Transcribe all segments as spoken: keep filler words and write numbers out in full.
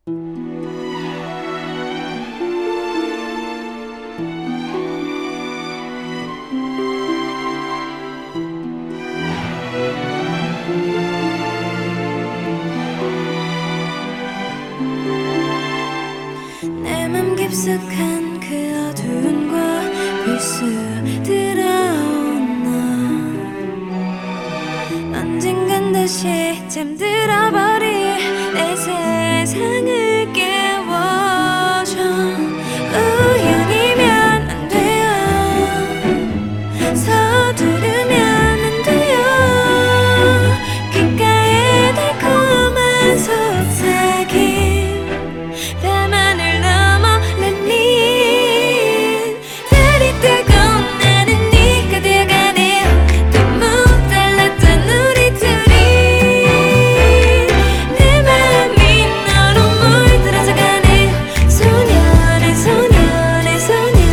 내 맘 깊숙한 그 어두운 곳 불쑥 들어온 너, 언젠간 다시 잠들어버릴 내 세상을 깨워줘. 우연이면 안 돼요, 서두르면 안 돼요. 귓가에 달콤한 속삭임, 밤하늘 넘어 let me in. 달이 뜨고 나는 네가 되어가네요. 너무 달랐던 우리 둘이. 내 맘이 너로 물들어져 가네요. 소년의 소년의 소년.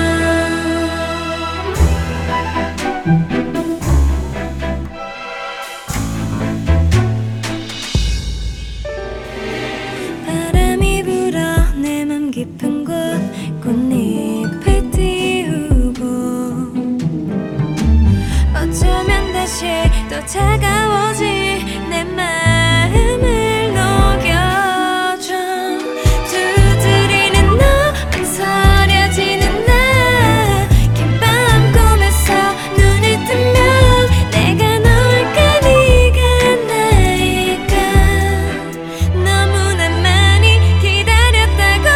바람이 불어 내 맘 깊은 곳 꽃잎을 띄우고, 어쩌면 다시 또 차가워질 내 마음을 녹여줘. 두드리는 너, 망설여지는 나. 긴 밤 꿈에서 눈을 뜨면 내가 너일까 네가 나일까. 너무나 많이 기다렸다고.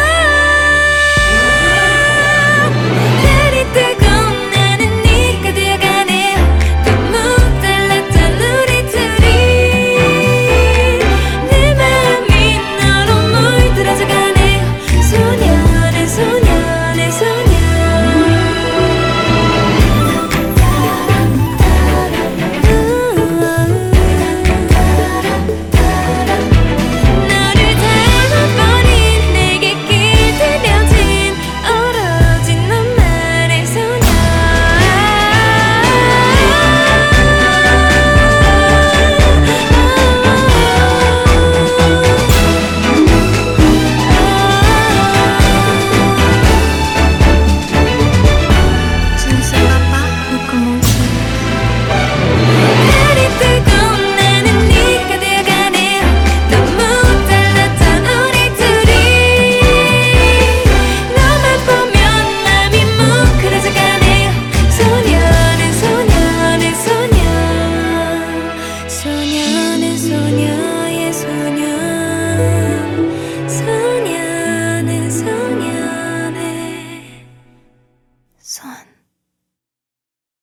달이 뜨고 나는 네가 되어가네요. 너무 달랐던 우리 둘이. 내 맘이 너로 물들어져 가네요. 소년의 소년의 소년. 너를 닮아버린 내게 길들여진 오로지 너만의 소년. Tu ne seras pas recommencer. 달이 뜨고 나는 네가 되어가네요. 너무 달랐던 우리 둘이. 너만 보면 맘이 뭉클해져 가네요. 소년의 소년의 소년. 소년의 소녀의 소년. 소년의 소년의 손.